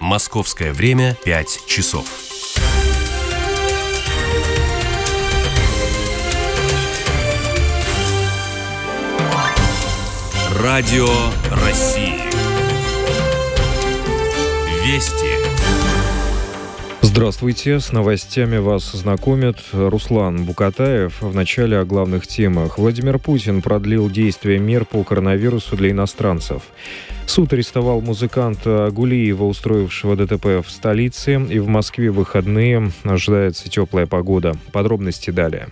Московское время 5 часов. Радио России. Вести. Здравствуйте, с новостями вас знакомит Руслан Букатаев. В начале о главных темах. Владимир Путин продлил действие мер по коронавирусу для иностранцев. Суд арестовал музыканта Гулиева, устроившего ДТП в столице. И в Москве в выходные ожидается теплая погода. Подробности далее.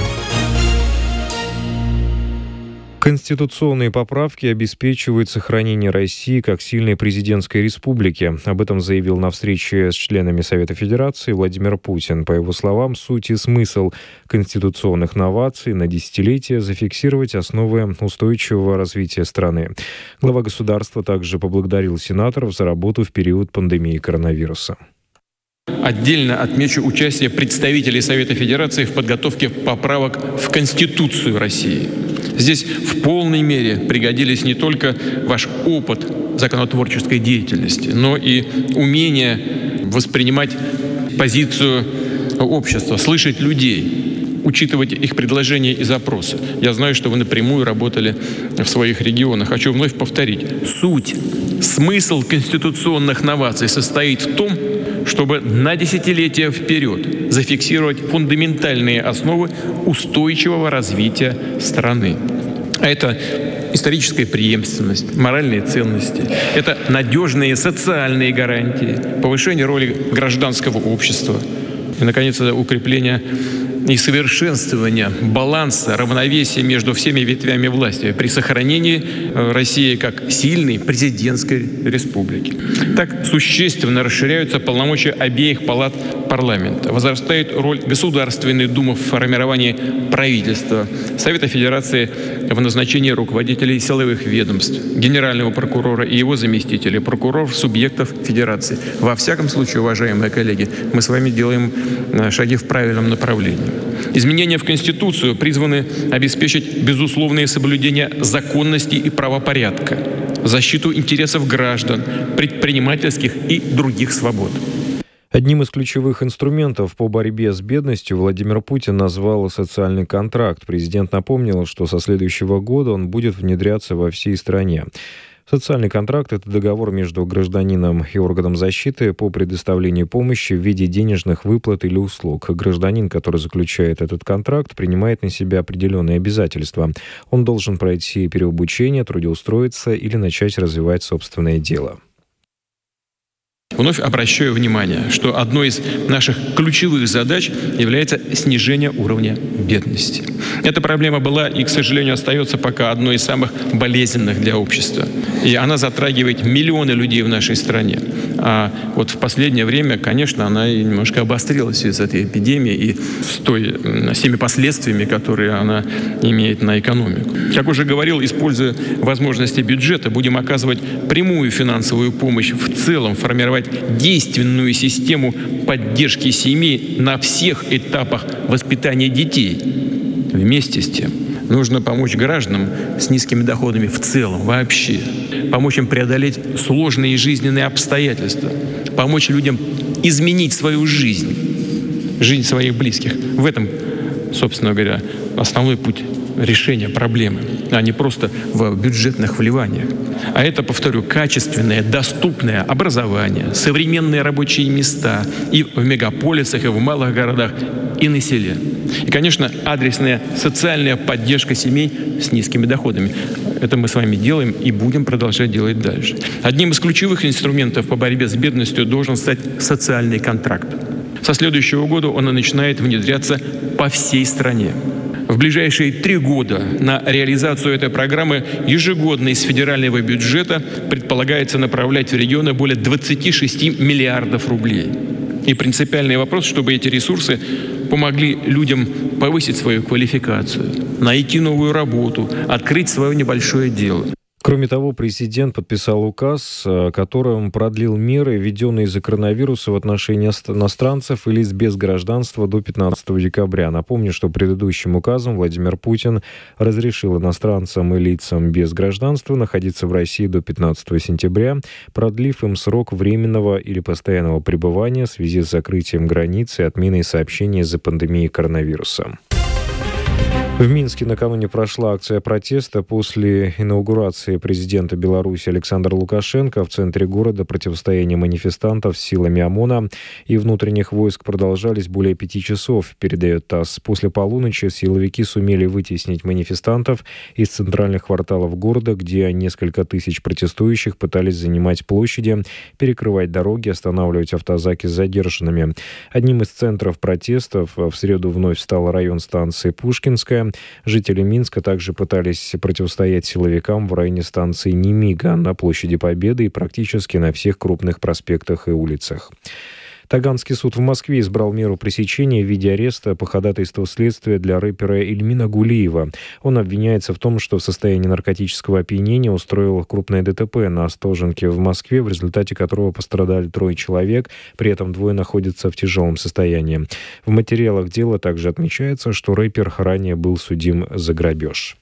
Конституционные поправки обеспечивают сохранение России как сильной президентской республики. Об этом заявил на встрече с членами Совета Федерации Владимир Путин. По его словам, суть и смысл конституционных новаций на десятилетие зафиксировать основы устойчивого развития страны. Глава государства также поблагодарил сенаторов за работу в период пандемии коронавируса. Отдельно отмечу участие представителей Совета Федерации в подготовке поправок в Конституцию России. Здесь в полной мере пригодились не только ваш опыт законотворческой деятельности, но и умение воспринимать позицию общества, слышать людей, учитывать их предложения и запросы. Я знаю, что вы напрямую работали в своих регионах. Хочу вновь повторить. Суть, смысл конституционных новаций состоит в том, чтобы на десятилетия вперед зафиксировать фундаментальные основы устойчивого развития страны. А это историческая преемственность, моральные ценности, это надежные социальные гарантии, повышение роли гражданского общества и, наконец, это укрепление и совершенствование баланса, равновесия между всеми ветвями власти при сохранении России как сильной президентской республики. Так существенно расширяются полномочия обеих палат парламента. Возрастает роль Государственной Думы в формировании правительства, Совета Федерации в назначении руководителей силовых ведомств, генерального прокурора и его заместителей, прокуроров субъектов Федерации. Во всяком случае, уважаемые коллеги, мы с вами делаем шаги в правильном направлении. Изменения в Конституцию призваны обеспечить безусловное соблюдение законности и правопорядка, защиту интересов граждан, предпринимательских и других свобод. Одним из ключевых инструментов по борьбе с бедностью Владимир Путин назвал социальный контракт. Президент напомнил, что со следующего года он будет внедряться во всей стране. Социальный контракт – это договор между гражданином и органом защиты по предоставлению помощи в виде денежных выплат или услуг. Гражданин, который заключает этот контракт, принимает на себя определенные обязательства. Он должен пройти переобучение, трудоустроиться или начать развивать собственное дело. Вновь обращаю внимание, что одной из наших ключевых задач является снижение уровня бедности. Эта проблема была и, к сожалению, остается пока одной из самых болезненных для общества. И она затрагивает миллионы людей в нашей стране. А вот в последнее время, конечно, она немножко обострилась в связи с этой эпидемией и с теми последствиями, которые она имеет на экономику. Как уже говорил, используя возможности бюджета, будем оказывать прямую финансовую помощь в целом, формировать действенную систему поддержки семей на всех этапах воспитания детей. Вместе с тем нужно помочь гражданам с низкими доходами в целом, вообще. Помочь им преодолеть сложные жизненные обстоятельства. Помочь людям изменить свою жизнь, жизнь своих близких. В этом, собственно говоря, основной путь решения проблемы, а не просто в бюджетных вливаниях. А это, повторю, качественное, доступное образование, современные рабочие места и в мегаполисах, и в малых городах, и на селе. И, конечно, адресная социальная поддержка семей с низкими доходами. Это мы с вами делаем и будем продолжать делать дальше. Одним из ключевых инструментов по борьбе с бедностью должен стать социальный контракт. Со следующего года он начинает внедряться по всей стране. В ближайшие 3 года на реализацию этой программы ежегодно из федерального бюджета предполагается направлять в регионы более 26 миллиардов рублей. И принципиальный вопрос, чтобы эти ресурсы помогли людям повысить свою квалификацию, найти новую работу, открыть свое небольшое дело. Кроме того, президент подписал указ, которым продлил меры, введенные из-за коронавируса в отношении иностранцев и лиц без гражданства до 15 декабря. Напомню, что предыдущим указом Владимир Путин разрешил иностранцам и лицам без гражданства находиться в России до 15 сентября, продлив им срок временного или постоянного пребывания в связи с закрытием границ и отменой сообщений из-за пандемии коронавируса. В Минске накануне прошла акция протеста после инаугурации президента Беларуси Александра Лукашенко. В центре города противостояние манифестантов с силами ОМОНа и внутренних войск продолжались более 5 часов, передает ТАСС. После полуночи силовики сумели вытеснить манифестантов из центральных кварталов города, где несколько тысяч протестующих пытались занимать площади, перекрывать дороги, останавливать автозаки с задержанными. Одним из центров протестов в среду вновь стал район станции Пушкинская. Жители Минска также пытались противостоять силовикам в районе станции Немига, на площади Победы и практически на всех крупных проспектах и улицах. Таганский суд в Москве избрал меру пресечения в виде ареста по ходатайству следствия для рэпера Ильмина Гулиева. Он обвиняется в том, что в состоянии наркотического опьянения устроил крупное ДТП на Остоженке в Москве, в результате которого пострадали 3 человек, при этом 2 находятся в тяжелом состоянии. В материалах дела также отмечается, что рэпер ранее был судим за грабеж.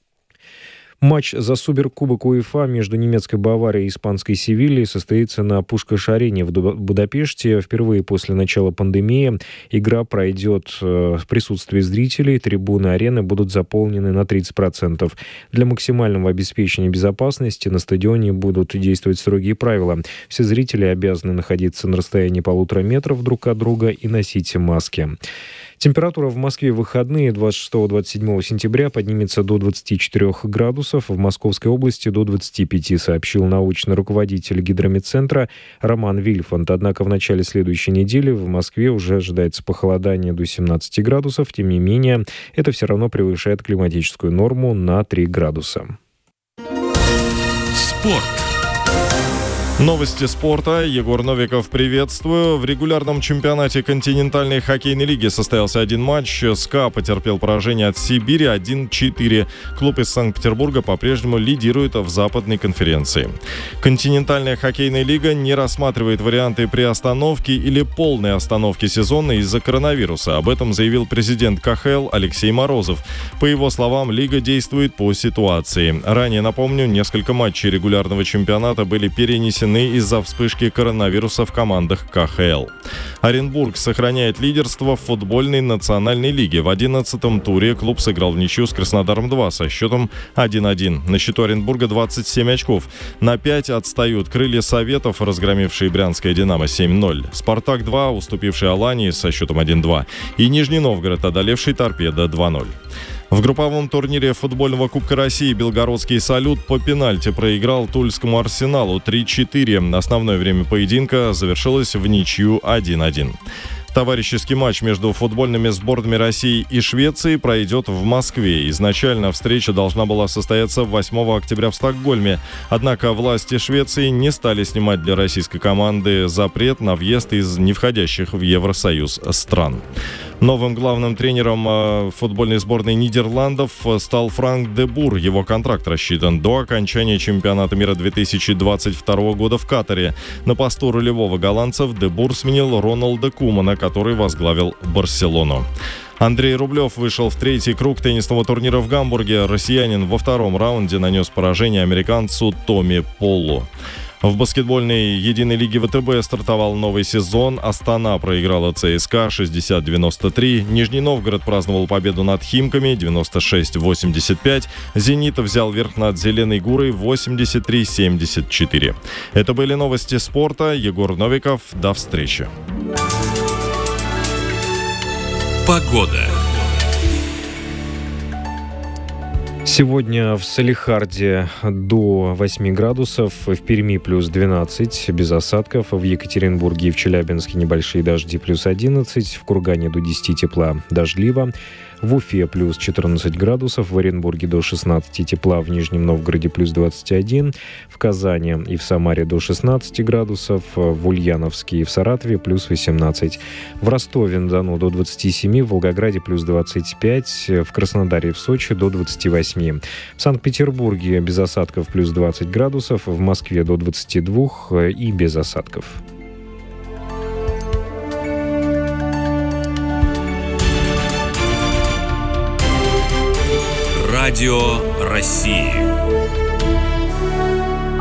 Матч за Суперкубок УЕФА между немецкой Баварией и испанской Севильей состоится на Пушкаш-арене в Будапеште. Впервые после начала пандемии игра пройдет в присутствии зрителей. Трибуны арены будут заполнены на 30%. Для максимального обеспечения безопасности на стадионе будут действовать строгие правила. Все зрители обязаны находиться на расстоянии 1,5 метра друг от друга и носить маски. Температура в Москве в выходные 26-27 сентября поднимется до 24 градусов, в Московской области до 25, сообщил научный руководитель гидрометцентра Роман Вильфанд. Однако в начале следующей недели в Москве уже ожидается похолодание до 17 градусов. Тем не менее, это все равно превышает климатическую норму на 3 градуса. Спорт. Новости спорта. Егор Новиков, приветствую. В регулярном чемпионате континентальной хоккейной лиги состоялся один матч. СКА потерпел поражение от Сибири 1-4. Клуб из Санкт-Петербурга по-прежнему лидирует в западной конференции. Континентальная хоккейная лига не рассматривает варианты приостановки или полной остановки сезона из-за коронавируса. Об этом заявил президент КХЛ Алексей Морозов. По его словам, лига действует по ситуации. Ранее, напомню, несколько матчей регулярного чемпионата были перенесены из-за вспышки коронавируса в командах КХЛ. Оренбург сохраняет лидерство в футбольной национальной лиге. В 11-м туре клуб сыграл в ничью с Краснодаром-2 со счетом 1-1. На счету Оренбурга 27 очков. На 5 отстают Крылья Советов, разгромившие Брянское Динамо 7-0. Спартак-2, уступивший Алании со счетом 1-2. И Нижний Новгород, одолевший Торпедо 2-0. В групповом турнире футбольного Кубка России белгородский «Салют» по пенальти проиграл Тульскому «Арсеналу» 3-4. Основное время поединка завершилось в ничью 1-1. Товарищеский матч между футбольными сборными России и Швеции пройдет в Москве. Изначально встреча должна была состояться 8 октября в Стокгольме. Однако власти Швеции не стали снимать для российской команды запрет на въезд из не входящих в Евросоюз стран. Новым главным тренером футбольной сборной Нидерландов стал Франк де Бур. Его контракт рассчитан до окончания чемпионата мира 2022 года в Катаре. На посту рулевого голландцев де Бур сменил Роналда Кумана, который возглавил Барселону. Андрей Рублев вышел в 3-й круг теннисного турнира в Гамбурге. Россиянин во 2-м раунде нанес поражение американцу Томми Поллу. В баскетбольной единой лиге ВТБ стартовал новый сезон. Астана проиграла ЦСКА 60-93. Нижний Новгород праздновал победу над Химками 96-85. Зенит взял верх над Зеленой Гурой 83-74. Это были новости спорта. Егор Новиков. До встречи. Погода. Сегодня в Салехарде до 8 градусов, в Перми плюс 12, без осадков, в Екатеринбурге и в Челябинске небольшие дожди плюс 11, в Кургане до 10 тепла, дождливо, в Уфе плюс 14 градусов, в Оренбурге до 16 тепла, в Нижнем Новгороде плюс 21, в Казани и в Самаре до 16 градусов, в Ульяновске и в Саратове плюс 18, в Ростове-на-Дону до 27, в Волгограде плюс 25, в Краснодаре и в Сочи до 28. 8. В Санкт-Петербурге без осадков плюс 20 градусов, в Москве до 22 и без осадков. Радио России.